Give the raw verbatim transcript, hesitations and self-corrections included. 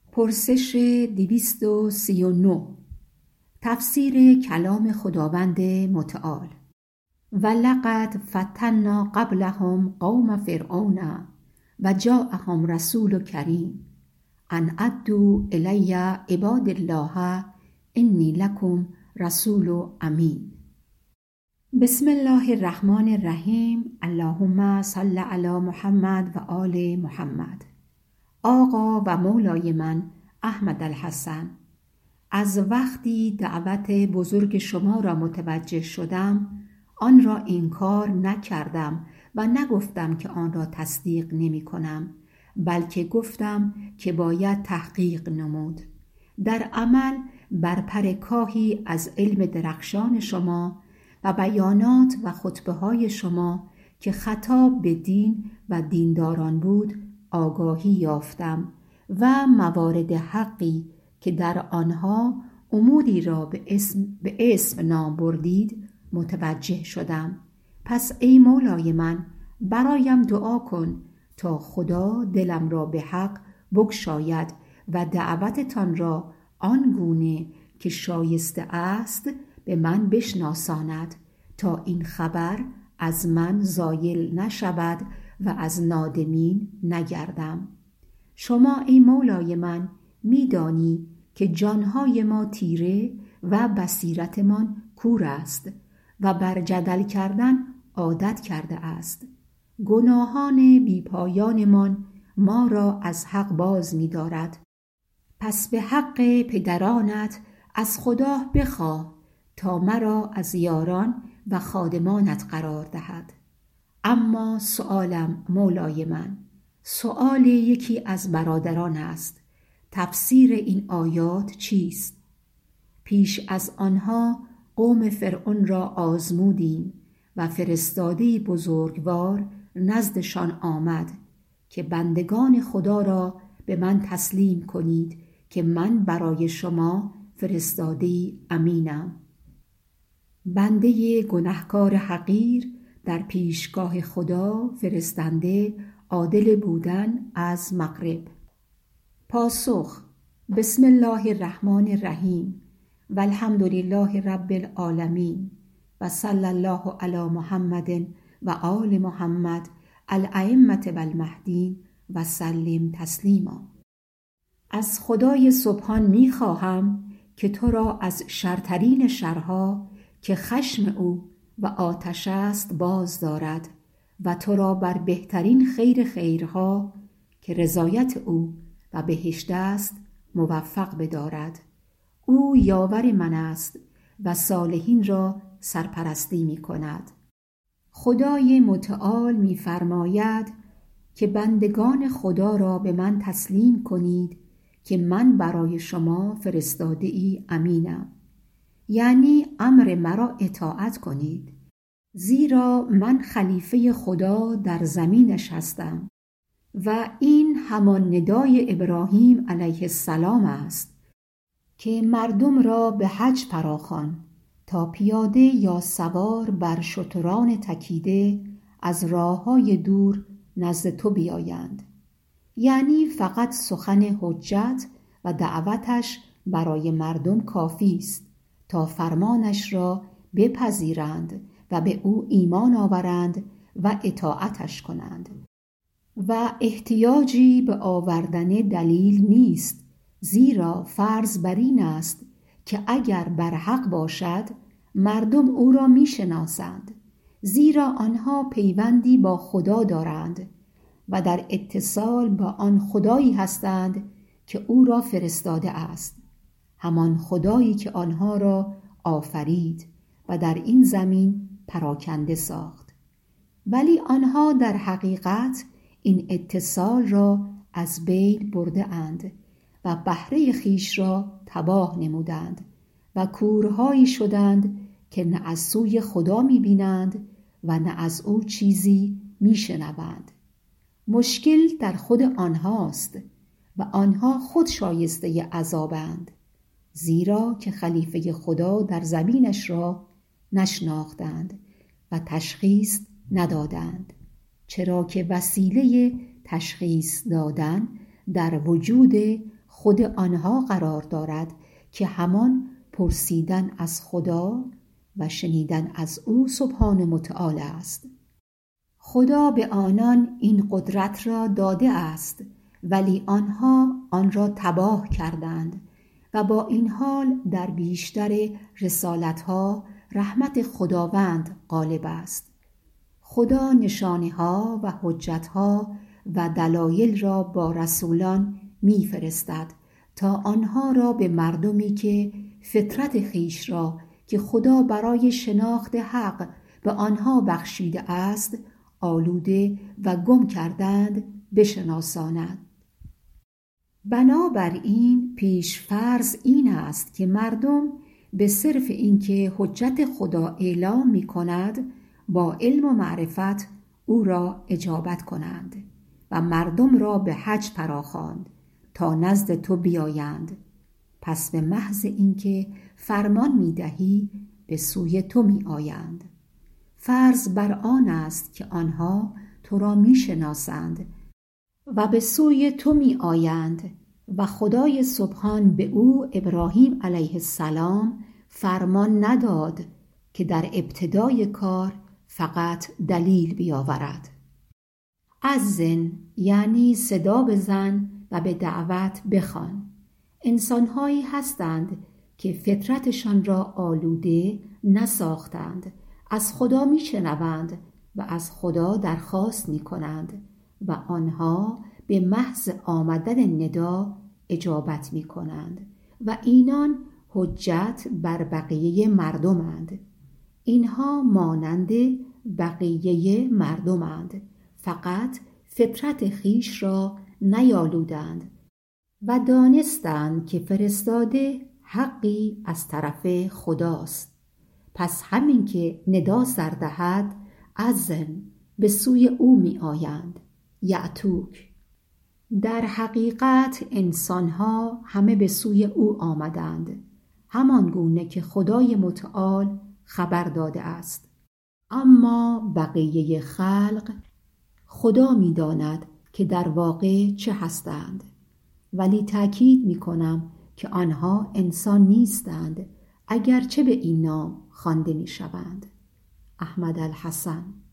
پرسش دویست و سی و نه. تفسیر کلام خداوند متعال. ولقد فتنا قبلهم قوم فرعون و جاءهم رسول کریم ان ادوا الی عباد الله انی لکم رسول امین. بسم الله الرحمن الرحیم. اللهم صل علی محمد و آل محمد. آقا و مولای من احمد الحسن، از وقتی دعوت بزرگ شما را متوجه شدم آن را انکار نکردم و نگفتم که آن را تصدیق نمی کنم، بلکه گفتم که باید تحقیق نمود. در عمل بر پر کاهی از علم درخشان شما و بیانات و خطبه های شما که خطاب به دین و دینداران بود آگاهی یافتم و موارد حقی که در آنها اموری را به اسم, به اسم نام بردید متوجه شدم. پس ای مولای من برایم دعا کن تا خدا دلم را به حق بگشاید و دعوتتان را آنگونه که شایسته است به من بشناساند تا این خبر از من زایل نشود و از نادمین نگردم. شما ای مولای من میدانی که جانهای ما تیره و بصیرتمان کور است و بر جدل کردن عادت کرده است. گناهان بیپایانمان ما را از حق باز می‌دارد. پس به حق پدرانت از خدا بخواه تا مرا از یاران و خادمانت قرار دهد. اما سؤالم مولای من سؤال یکی از برادران است: تفسیر این آیات چیست؟ پیش از آنها قوم فرعون را آزمودیم و فرستاده بزرگوار نزدشان آمد که بندگان خدا را به من تسلیم کنید که من برای شما فرستاده امینم. بنده گنهکار حقیر در پیشگاه خدا فرستنده عادل بودن از مغرب. پاسخ: بسم الله الرحمن الرحیم و الحمد لله رب العالمین و صلی الله علی محمد و آل محمد الائمة و المهدین و سلم تسلیما. از خدای سبحان می خواهم که تو را از شرترین شرها که خشم او و آتش است باز دارد و تو را بر بهترین خیر خیرها که رضایت او و بهشت است موفق بدارد. او یاور من است و صالحین را سرپرستی می کند. خدای متعال می فرماید که بندگان خدا را به من تسلیم کنید که من برای شما فرستاده ای امینم، یعنی امر مرا اطاعت کنید، زیرا من خلیفه خدا در زمینش هستم و این همان ندای ابراهیم علیه السلام است که مردم را به حج فراخوان تا پیاده یا سوار بر شتران تکیده از راههای دور نزد تو بیایند. یعنی فقط سخن حجت و دعوتش برای مردم کافی است تا فرمانش را بپذیرند و به او ایمان آورند و اطاعتش کنند و احتیاجی به آوردن دلیل نیست، زیرا فرض بر این است که اگر بر حق باشد مردم او را می شناسند، زیرا آنها پیوندی با خدا دارند و در اتصال با آن خدایی هستند که او را فرستاده است، همان خدایی که آنها را آفرید و در این زمین پراکنده ساخت. ولی آنها در حقیقت این اتصال را از بین برده اند و بهره خیش را تباه نمودند و کورهایی شدند که نه از سوی خدا می بینند و نه از او چیزی می شنوند. مشکل در خود آنهاست و آنها خود شایسته عذابند، زیرا که خلیفه خدا در زمینش را نشناختند و تشخیص ندادند، چرا که وسیله تشخیص دادن در وجود خود آنها قرار دارد که همان پرسیدن از خدا و شنیدن از او سبحانه متعال است. خدا به آنان این قدرت را داده است، ولی آنها آن را تباه کردند و با این حال در بیشتر رسالت‌ها رحمت خداوند غالب است. خدا نشانه‌ها و حجت‌ها و دلایل را با رسولان می‌فرستد تا آنها را به مردمی که فطرت خویش را که خدا برای شناخت حق به آنها بخشیده است آلوده و گم کردند بشناساند. بنابراین پیش فرض این است که مردم به صرف اینکه حجت خدا اعلام می کند با علم و معرفت او را اجابت کنند و مردم را به حج فراخواند تا نزد تو بیایند. پس به محض اینکه فرمان می دهی به سوی تو می آیند. فرض بر آن است که آنها تو را می شناسند و به سوی تو می آیند و خدای سبحان به او ابراهیم علیه السلام فرمان نداد که در ابتدای کار فقط دلیل بیاورد. اذن یعنی صدا بزن و به دعوت بخوان. انسانهایی هستند که فطرتشان را آلوده نساختند، از خدا می شنوند و از خدا درخواست می کنند و آنها به محض آمدن ندا اجابت می کنند و اینان حجت بر بقیه مردمند. اینها مانند بقیه مردمند، فقط فطرت خویش را نیالودند و دانستند که فرستاده حقی از طرف خداست. پس همین که ندا سر دهد اذن به سوی او می آیند. یأتوک. در حقیقت انسانها همه به سوی او آمدند، همان گونه که خدای متعال خبر داده است. اما بقیه خلق خدا می داند که در واقع چه هستند، ولی تأکید می کنم که آنها انسان نیستند اگرچه به این نام خوانده می شوند. احمد الحسن.